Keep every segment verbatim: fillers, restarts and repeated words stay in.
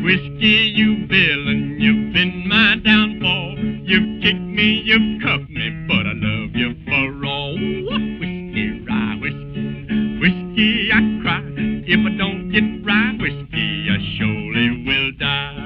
Whiskey, you villain, you've been my downfall. You've kicked me, you've cuffed me, but I love you for all. Whiskey, rye, whiskey, whiskey, I cry. If I don't get rye whiskey, I surely will die.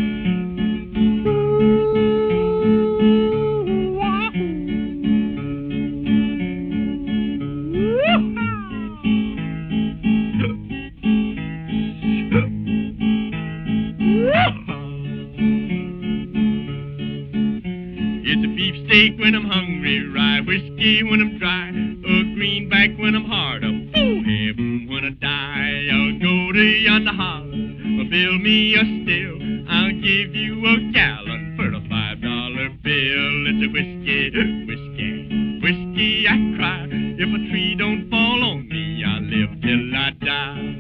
It's a beefsteak when I'm hungry, rye whiskey when I'm dry, a greenback when I'm hard up, oh heaven when I die. I'll go to yonder holler, build me a still, I'll give you a gallon for a five dollar bill. It's a whiskey, whiskey, whiskey I cry. If a tree don't fall on me, I'll live till I die.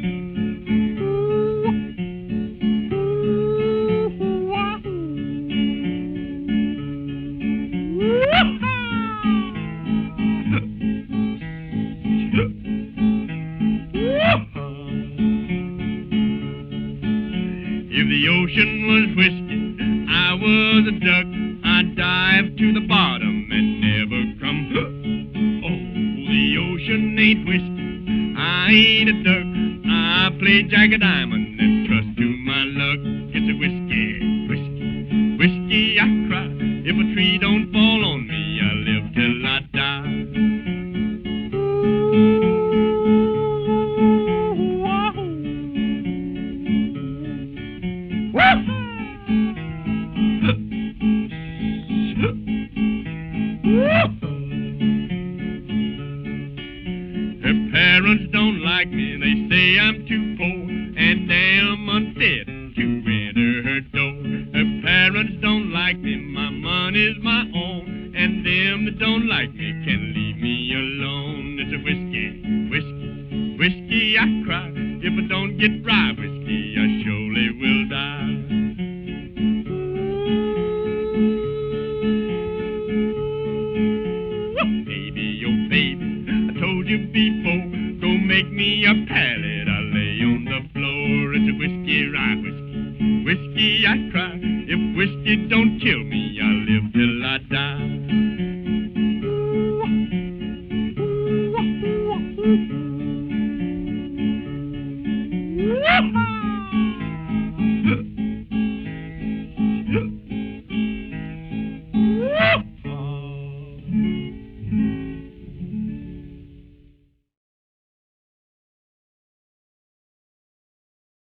If the ocean was whiskey, I was a duck. I'd dive to the bottom and never come. Oh, the ocean ain't whiskey, I ain't a duck. I play Jack a Diamond and trust to my luck. It's a whiskey, whiskey, whiskey I cry. If a tree don't fall on me, I live till I die. Her parents don't like me, they say I'm too poor and damn unfit to enter her door. Her parents don't like me, my money's my own, and them that don't like me can leave me alone. It's a whiskey, whiskey, whiskey I cry. If I don't get rye whiskey, I surely will die. Before, go make me a pallet, I lay on the floor. It's a whiskey, rye whiskey, whiskey I cry. If whiskey don't kill me, I live till I die.